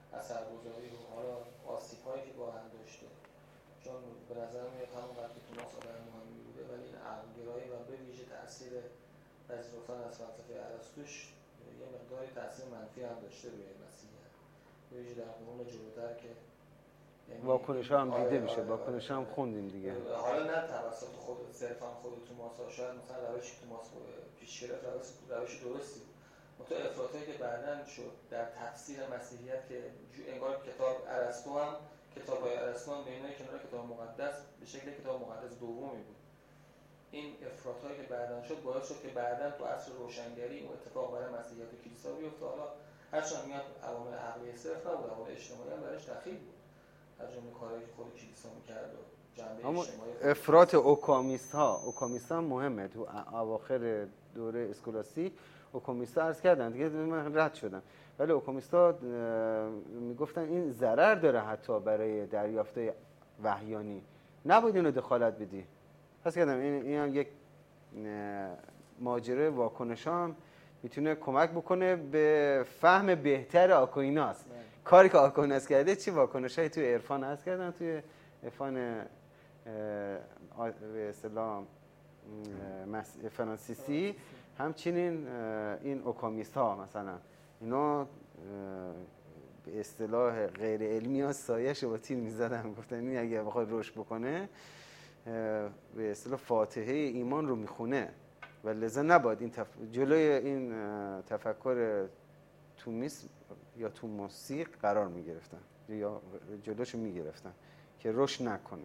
اثرگذاری و حالا آسیب‌هایی که با هم داشته، چون به نظر میاد همون وقتی که توماس آدم مهمی بوده ولی این عقل‌گرایی و به ویژه تأثیر پذیرفتن از فلسفه ارسطوش یه مقداری تأثیر منفی هم داشته روی مسیحیت، به ویژه در قرون جلوتر که واکنش هم دیده میشه، واکنش هم خوندیم دیگه. حالا نه توسط خود صرفا خود توماس ها، شاید مثلا روشی که توماس پیش گرفت روش درستی بود، منتها افراطی که بعداً شد در تفسیر مسیحیت که انگار کتاب ارسطو هم کتاب‌های ارسطو هم بین کنار کتاب مقدس به شکل کتاب مقدس دومی بود. این افراطی که بعداً شد باعث شد که بعداً تو عصر روشنگری اون اتفاق برای مسیحیت و کلیسا بیفته. حالا هرچند میاد عوامل عقلی صرف نبود، عوامل اجتماعی هم درش دخیل بود، از جمله کارهایی که خود کلیسا می‌کرد و جنبه اجتماعی. افراط اوکامیست‌ها مهمه. تو اواخر دوره اسکولاستیک اوکامیست‌ها عرض کردن دیگه، من رد شدم، ولی اوکامیست‌ها میگفتن این ضرر داره حتی برای دریافت وحیانی، نباید اینو دخالت بدی. پس کردم این هم یک ماجرای واکنش هم میتونه کمک بکنه به فهم بهتر آکویناس. کاری که آکویناس کرده چی واکنشایی توی عرفان هست کردن، توی عرفان به اصطلاح فرانسیسی، همچنین این اوکامیست ها مثلا اینا به اصطلاح غیر علمی ها سایه‌شو با تیر میزدن، گفتن این اگه بخواد رشد بکنه به اصطلاح فاتحه ایمان رو میخونه و لذا نباید این جلوی این تفکر تومیس یا توماسی قرار میگرفتن یا جلوشو میگرفتن که رشد نکنه.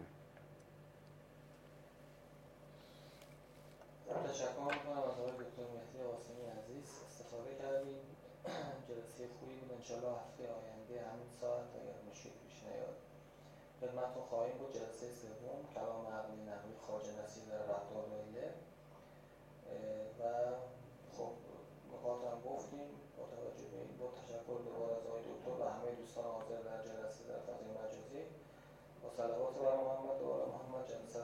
تشکر میکنم از آقای دکتر مهدی قاسمی عزیز، استفاده کردیم، جلسه خوبی بود. انشالله هفته آینده همین ساعت اگر مشکلی پیش نیاد خدمتتون خواهیم بود. جلسه سوم کلام عقلی نقلی خواجه نصیر در رفتار لیله و خب نکات هم گفتیم. با توجه به این با تشکر دوباره از آقای دکتر و همه دوستان حاضر در جلسه در فضای مجازی با صلوات بر محمد و آل محمد جلسه